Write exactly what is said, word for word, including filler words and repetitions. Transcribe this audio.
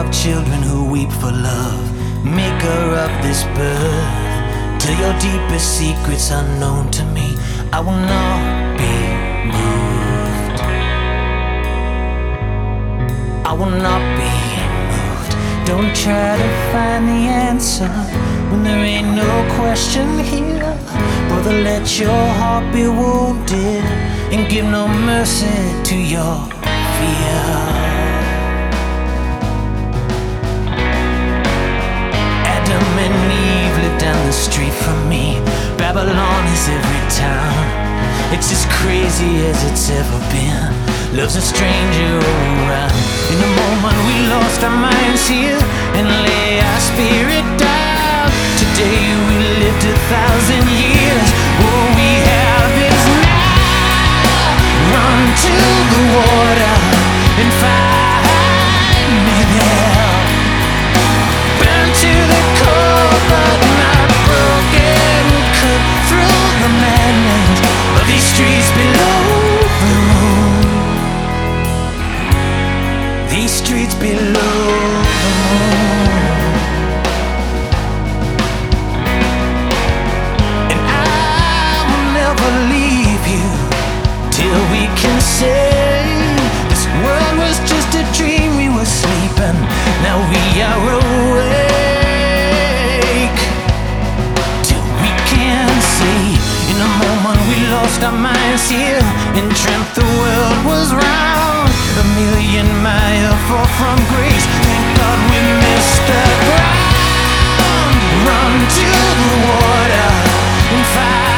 of children who weep for love, maker of this birth. Till your deepest secrets unknown to me, I will not be moved. I will not be moved. Don't try to find the answer when there ain't no question here. Brother, let your heart be wounded and give no mercy to your fear. Adam and Eve lived down the street from me. Babylon is every town. It's as crazy as it's ever been. Love's a stranger all around. In the moment we lost our minds here and lay our spirit down. Today we lived a thousand years. All we have is now. Run to the water and find me there. Burn to the core but not broken. Cut through the madness of these streets below the moon. These streets below the moon. And I will never leave you till we can say this world was just a dream. We were sleeping, now we are awake. Till we can see, in a moment we lost our minds here and dreamt the world was round. A million miles far from grace, thank God we missed the ground. Run to the water and find